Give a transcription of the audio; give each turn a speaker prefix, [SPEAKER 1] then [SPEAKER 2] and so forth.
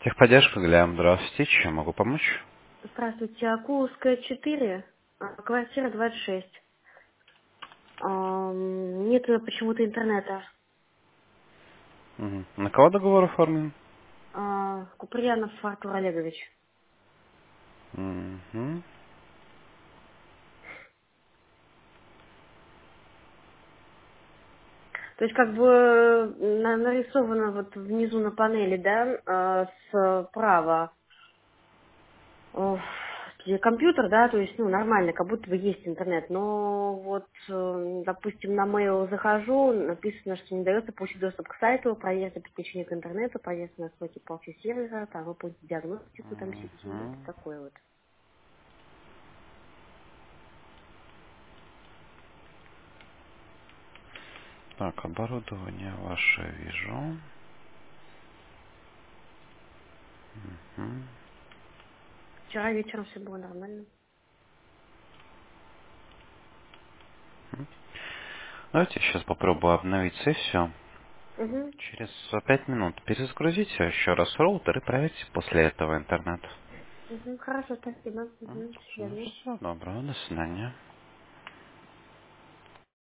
[SPEAKER 1] Техподдержка, Глям, здравствуйте, чем могу помочь?
[SPEAKER 2] Здравствуйте, Акуловская, 4, квартира 26. Нет почему-то интернета.
[SPEAKER 1] Мгм. На кого договор оформлен?
[SPEAKER 2] Куприянов Артур Олегович.
[SPEAKER 1] Мгм.
[SPEAKER 2] То есть как бы нарисовано вот внизу на панели, да, справа, где компьютер, да, то есть, ну, нормально, как будто бы есть интернет, но вот, допустим, на mail захожу, написано, что не дается получить доступ к сайту, проезд подключения к интернету, проезд на настройки полки сервера, там, выполнить диагностику, там, сети, вот
[SPEAKER 1] Мгм.
[SPEAKER 2] такое вот.
[SPEAKER 1] Так, оборудование ваше вижу. Мгм.
[SPEAKER 2] Вчера вечером все было нормально.
[SPEAKER 1] Давайте сейчас попробую обновить сессию.
[SPEAKER 2] Угу,
[SPEAKER 1] Через 5 минут перезагрузите еще раз роутер и проверьте после этого интернет.
[SPEAKER 2] угу, хорошо, спасибо. Угу, до свидания.
[SPEAKER 1] Всего доброго, до свидания.